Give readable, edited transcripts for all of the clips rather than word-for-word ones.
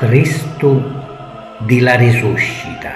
Cristo di la risuscita.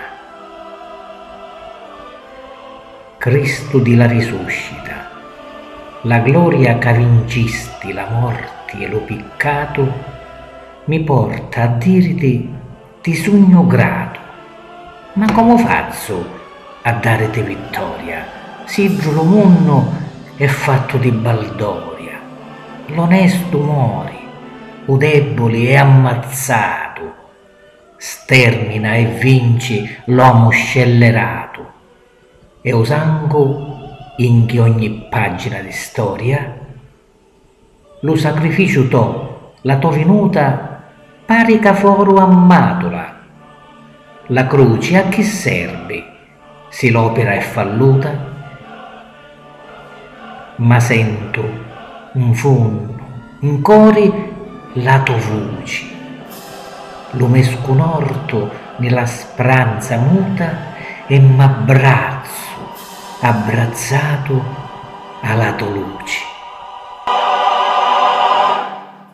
Cristo di la risuscita, la gloria che vincisti la morte e lo peccato, mi porta a dirti ti sogno grato. Ma come faccio a darti vittoria? Se lo mondo è fatto di baldoria, l'onesto muore, o debole è ammazzato, stermina e vince l'uomo scellerato, e o sangue in che ogni pagina di storia, lo sacrificio la tua venuta, pare che foro ammatola, la croce a chi serve se l'opera è falluta? Ma sento in fondo, in cuore, la tua voce, lo mesconorto nella speranza muta e m'abbraccio, abbracciato alla tua luce.